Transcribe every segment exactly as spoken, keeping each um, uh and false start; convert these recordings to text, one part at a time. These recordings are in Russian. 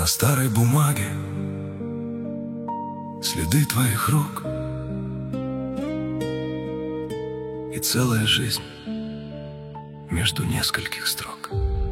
На старой бумаге следы твоих рук и целая жизнь между нескольких строк.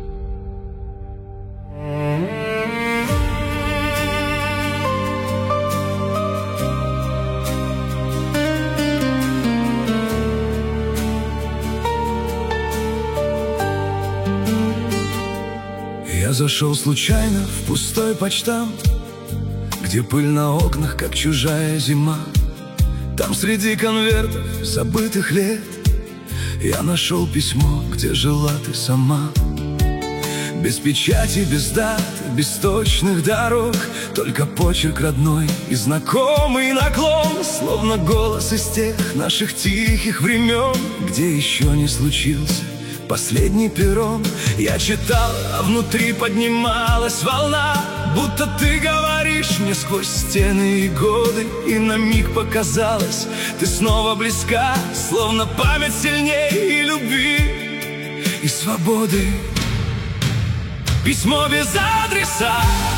Я зашел случайно в пустой почтамт, где пыль на окнах, как чужая зима. Там среди конвертов забытых лет я нашел письмо, где жила ты сама. Без печати, без дат, без точных дорог, только почерк родной и знакомый наклон, словно голос из тех наших тихих времен, где еще не случился последний перрон. Я читал, а внутри поднималась волна, будто ты говоришь мне сквозь стены и годы. И на миг показалось, ты снова близка, словно память сильнее и любви, и свободы. Письмо без адреса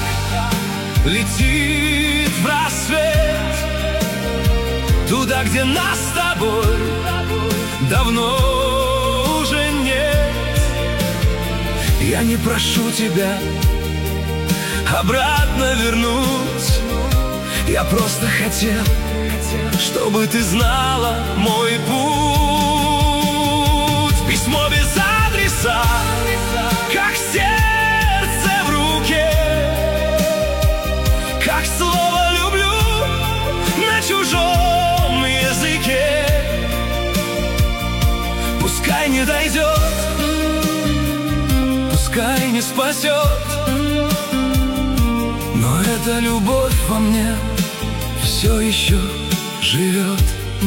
летит в рассвет, туда, где нас с тобой давно уже нет. Я не прошу тебя обратно вернуть, я просто хотел, чтобы ты знала мой путь. Письмо без адреса, как сердце в руке, как слово люблю на чужом языке. Пускай не дойдет, пускай не спасет, но эта любовь во мне все еще живет.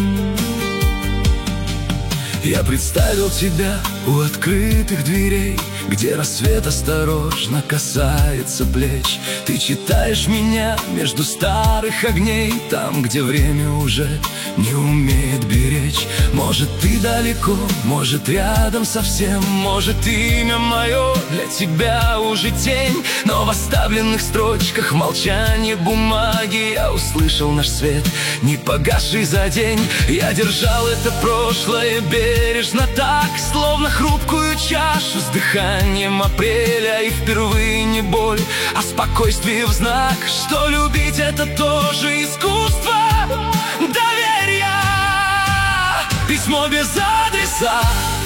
Я представил тебя у открытых дверей, где рассвет осторожно касается плеч. Ты читаешь меня между старых огней, там, где время уже не умеет беречь. Может, ты далеко, может, рядом совсем, может, имя мое для тебя уже тень. Но в оставленных строчках молчание бумаги я услышал наш свет, не погасший за день. Я держал это прошлое бережно так, словно хрупкую чашу с дыханием апреля. И впервые не боль, а спокойствие в знак, что любить это тоже искусство доверия. Письмо без адреса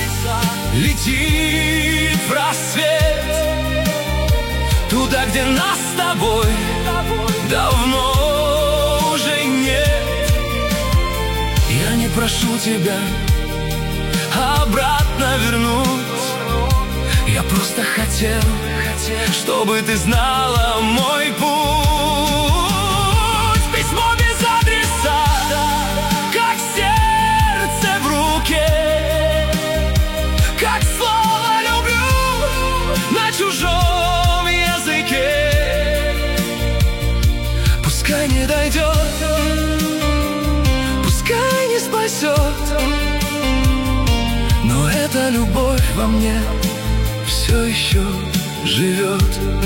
летит в рассвет, туда, где нас с тобой давно уже нет. Я не прошу тебя обратно вернуть, я просто хотел, чтобы ты знала мой путь. Письмо без адреса, как сердце в руке, как слово люблю на чужом языке. Пускай не дойдет, пускай не спасет, но эта любовь во мне все еще живет.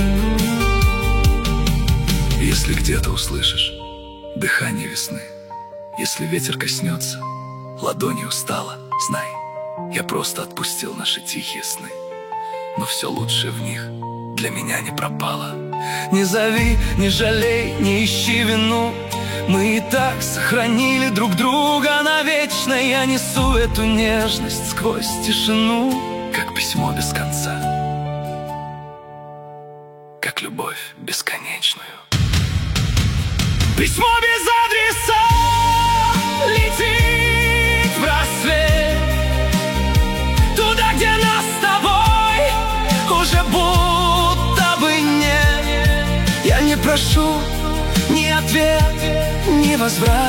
Если где-то услышишь дыхание весны, если ветер коснется ладони устало, знай, я просто отпустил наши тихие сны, но все лучшее в них для меня не пропало. Не зови, не жалей, не ищи вину, мы и так сохранили друг друга навечно. Я несу эту нежность сквозь тишину, как письмо без конца, как любовь бесконечную. Письмо без адреса летит в рассвет, туда, где нас с тобой уже будто бы нет. Я не прошу ни ответ, ни возврат,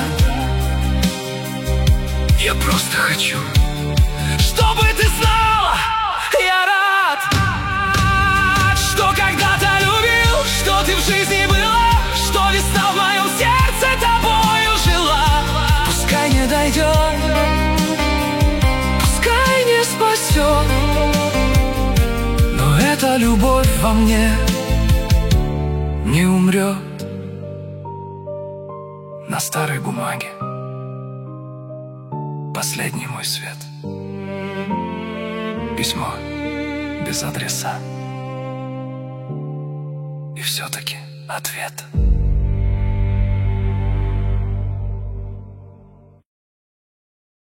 я просто хочу, чтобы ты знала, я рад, что когда-то любил, что ты в жизни была, что весна в моем сердце тобою жила. Пускай не дойдет, пускай не спасет, но эта любовь во мне не умрет на старой бумаге. Последний мой свет. Письмо без адреса. И все-таки ответ.